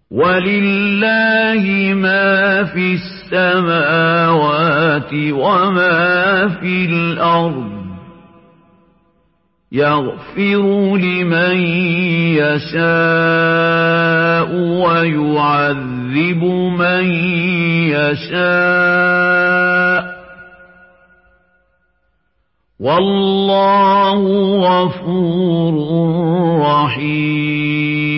وَلِلَّهِ مَا فِي السَّمَاوَاتِ وَمَا فِي الْأَرْضِ ۚ يَغْفِرُ لِمَن يَشَاءُ وَيُعَذِّبُ مَن يَشَاءُ ۚ وَاللَّهُ غَفُورٌ رَّحِيمٌ.